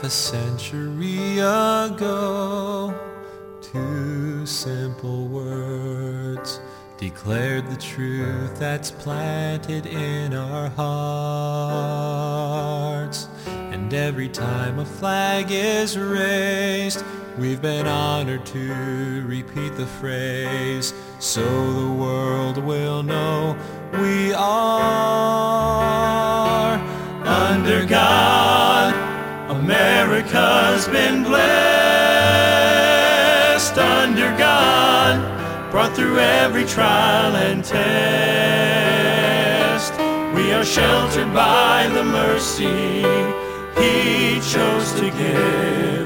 half a century ago. Two simple words declared the truth that's planted in our hearts. And every time a flag is raised, we've been honored to repeat the phrase, so the world will know we are under God. America's been blessed under God, brought through every trial and test. We are sheltered by the mercy He chose to give.